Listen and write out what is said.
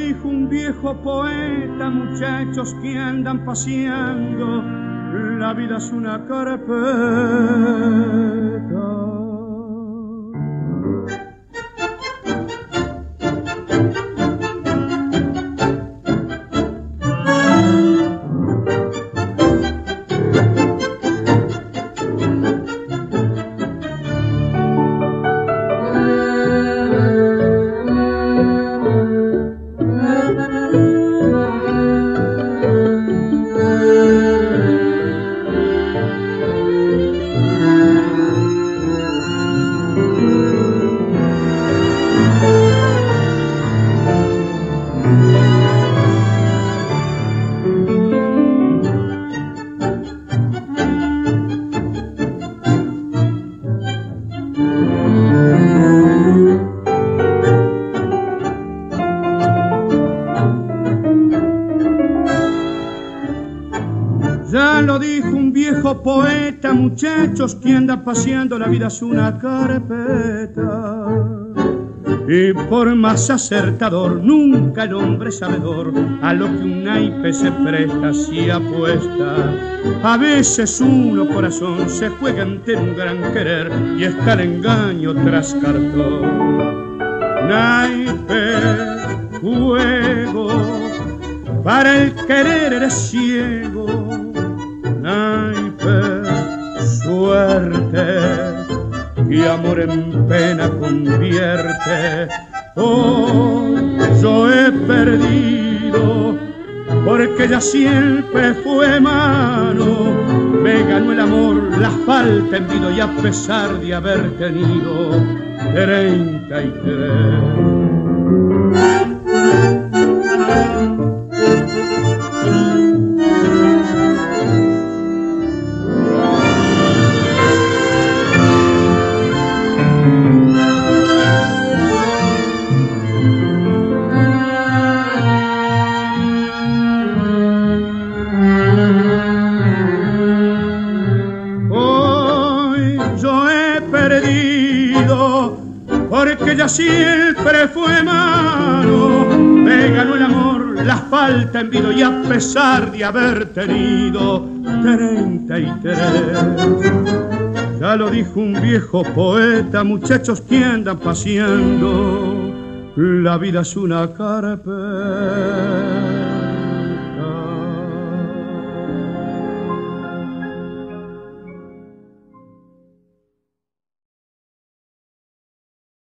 dijo un viejo poeta, muchachos que andan paseando, la vida es una carpeta. Ya lo dijo un viejo poeta, muchachos que andan paseando, la vida es una carpeta. Y por más acertador, nunca el hombre sabedor a lo que un naipe se presta si apuesta. A veces uno corazón se juega ante un gran querer y está el engaño tras cartón. Naipe, juego, para el querer eres ciego. Naipe, suerte, y amor en pena convierte. Oh, yo he perdido, porque ella siempre fue mano. Me ganó el amor, la falta envido, y a pesar de haber tenido 33. Porque ella siempre fue mano, me ganó el amor, la falta envido, y a pesar de haber tenido 33. Ya lo dijo un viejo poeta, muchachos que andan paseando, la vida es una carpeta.